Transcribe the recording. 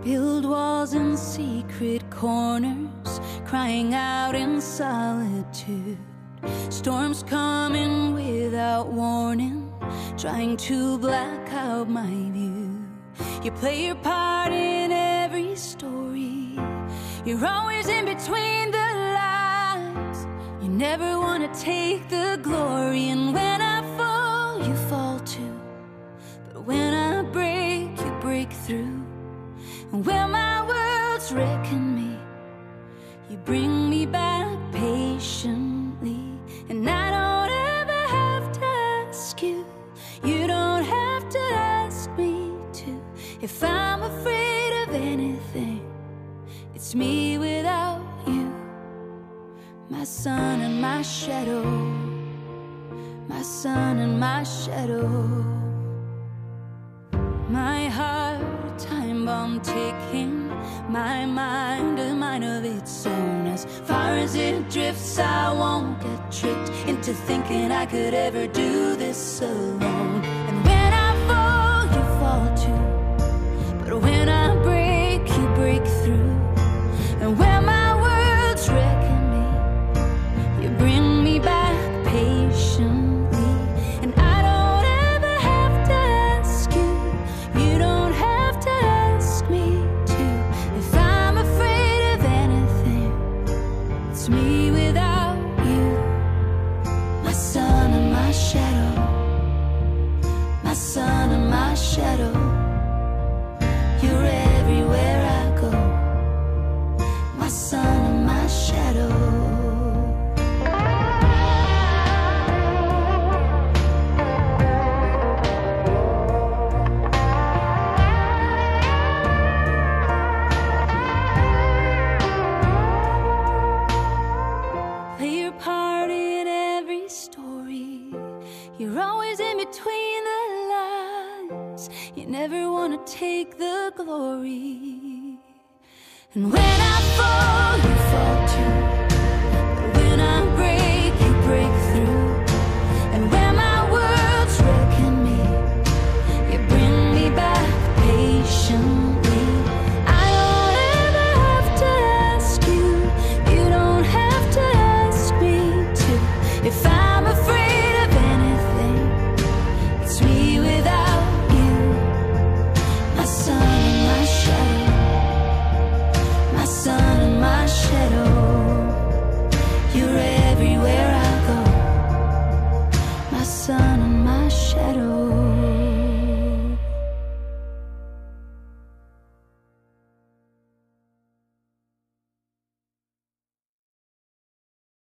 Build walls in secret corners, crying out in solitude. Storms coming without warning, trying to black out my view. You play your part in every story. You're always in between the lines. You never want to take the glory. And when I fall, you fall too. But when I break, you break through. And when my world's wrecking me, you bring me back patiently. And I don't ever have to ask you. You don't have to ask me to. If I'm afraid of anything, it's me without you. My sun and my shadow, my sun and my shadow. My heart, a time bomb ticking. My mind, a mind of its own. As far as it drifts, I won't get tricked into thinking I could ever do this alone. And when I fall, you fall too. But when I break, you break through. And when my world's wrecking me, you bring me back patiently. And I don't ever have to ask you. You don't have to ask me to. If I'm afraid of anything, it's me without you. My sun and my shadow, my sun and my shadow. You're everywhere I go, my sun and my shadow. Play your part in every story. You're always in between the lines. You never want to take the glory. And when I fall, you fall too. But when I break, you break through. And when my world's wrecking me, you bring me back patiently. I don't ever have to ask you. You don't have to ask me to. If I'm afraid of anything, it's me without you. My sun and my shadow, my sun and my shadow. You're